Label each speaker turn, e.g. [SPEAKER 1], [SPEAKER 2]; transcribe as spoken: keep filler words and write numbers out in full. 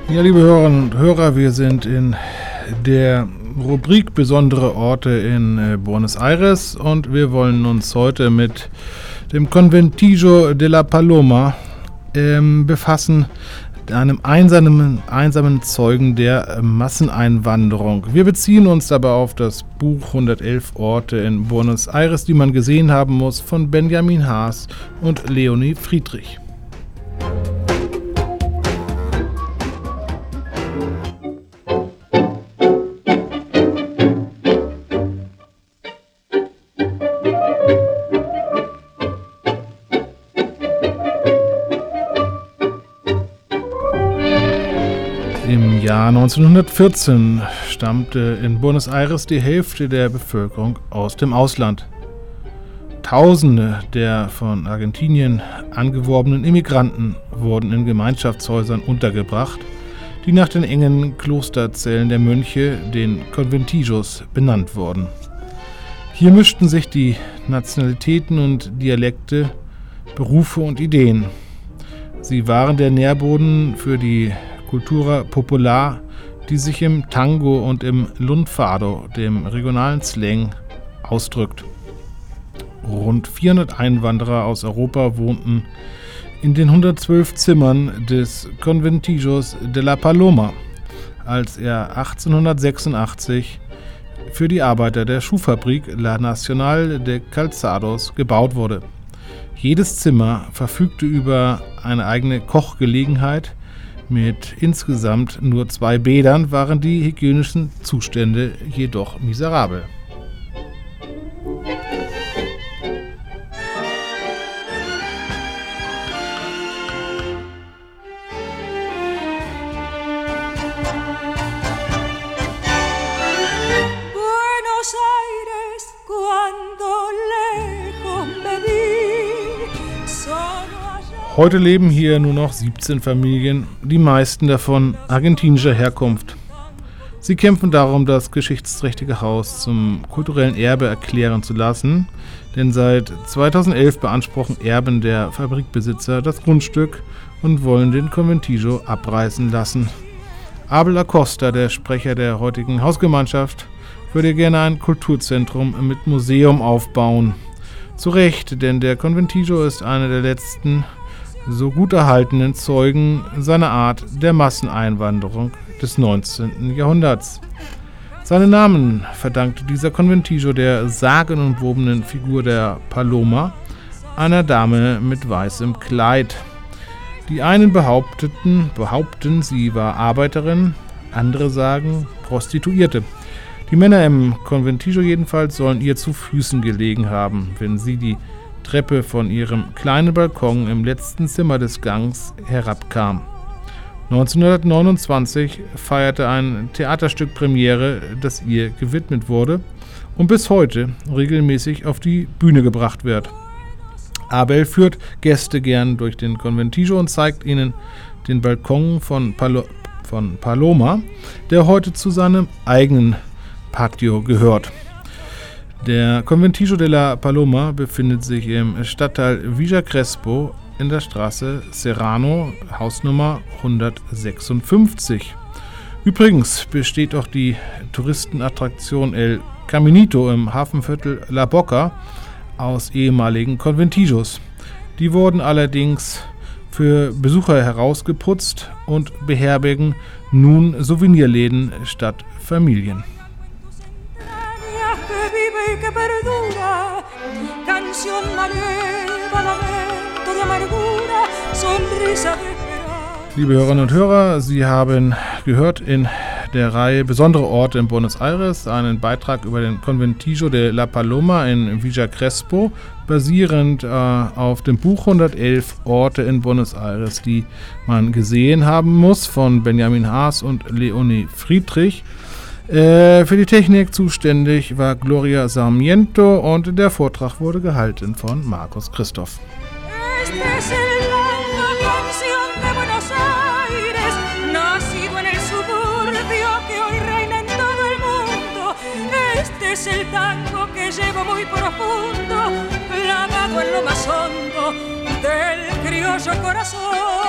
[SPEAKER 1] Ja, liebe Hörerinnen und Hörer, wir sind in der Rubrik Besondere Orte in äh, Buenos Aires und wir wollen uns heute mit dem Conventillo de la Paloma ähm, befassen, einem einsamen, einsamen Zeugen der äh, Masseneinwanderung. Wir beziehen uns dabei auf das Buch hundertelf Orte in Buenos Aires, die man gesehen haben muss, von Benjamin Haas und Leonie Friedrich. Im Jahr neunzehnhundertvierzehn stammte in Buenos Aires die Hälfte der Bevölkerung aus dem Ausland. Tausende der von Argentinien angeworbenen Immigranten wurden in Gemeinschaftshäusern untergebracht, die nach den engen Klosterzellen der Mönche, den Conventillos, benannt wurden. Hier mischten sich die Nationalitäten und Dialekte, Berufe und Ideen. Sie waren der Nährboden für die Cultura Popular, die sich im Tango und im Lunfardo, dem regionalen Slang, ausdrückt. Rund vierhundert Einwanderer aus Europa wohnten in den hundertzwölf Zimmern des Conventillos de la Paloma, als er achtzehnhundertsechsundachtzig für die Arbeiter der Schuhfabrik La Nacional de Calzados gebaut wurde. Jedes Zimmer verfügte über eine eigene Kochgelegenheit. Mit insgesamt nur zwei Bädern waren die hygienischen Zustände jedoch miserabel.
[SPEAKER 2] Buenos Aires, cuando lejos me vi, solo
[SPEAKER 1] Heute leben hier nur noch siebzehn Familien, die meisten davon argentinischer Herkunft. Sie kämpfen darum, das geschichtsträchtige Haus zum kulturellen Erbe erklären zu lassen, denn seit zweitausendelf beanspruchen Erben der Fabrikbesitzer das Grundstück und wollen den Conventillo abreißen lassen. Abel Acosta, der Sprecher der heutigen Hausgemeinschaft, würde gerne ein Kulturzentrum mit Museum aufbauen. Zu Recht, denn der Conventillo ist einer der letzten so gut erhaltenen Zeugen seiner Art der Masseneinwanderung des neunzehnten Jahrhunderts. Seinen Namen verdankte dieser Conventillo der sagenumwobenen Figur der Paloma, einer Dame mit weißem Kleid. Die einen behaupteten, behaupten, sie war Arbeiterin, andere sagen Prostituierte. Die Männer im Conventillo jedenfalls sollen ihr zu Füßen gelegen haben, wenn sie die Treppe von ihrem kleinen Balkon im letzten Zimmer des Gangs herabkam. neunzehnhundertneunundzwanzig feierte ein Theaterstück Premiere, das ihr gewidmet wurde und bis heute regelmäßig auf die Bühne gebracht wird. Abel führt Gäste gern durch den Conventillo und zeigt ihnen den Balkon von, Palo- von Paloma, der heute zu seinem eigenen Patio gehört. Der Conventillo de la Paloma befindet sich im Stadtteil Villa Crespo in der Straße Serrano, Hausnummer hundertsechsundfünfzig. Übrigens besteht auch die Touristenattraktion El Caminito im Hafenviertel La Boca aus ehemaligen Conventillos. Die wurden allerdings für Besucher herausgeputzt und beherbergen nun Souvenirläden statt Familien.
[SPEAKER 2] que perdura, canción nueva, lamento de amargura, sonrisa de esperanza.
[SPEAKER 1] Liebe Hörerinnen und Hörer, Sie haben gehört in der Reihe Besondere Orte in Buenos Aires einen Beitrag über den Conventillo de la Paloma in Villa Crespo, basierend äh, auf dem Buch hundertelf Orte in Buenos Aires, die man gesehen haben muss, von Benjamin Haas und Leonie Friedrich. Äh, für die Technik zuständig war Gloria Sarmiento und der Vortrag wurde gehalten von Markus Christoph.
[SPEAKER 2] Este es el alma canción de Buenos Aires, nacido en el suburbio que hoy reina en todo el mundo. Este es el tango que llevo muy profundo, clavado en lo más hondo del criollo corazón.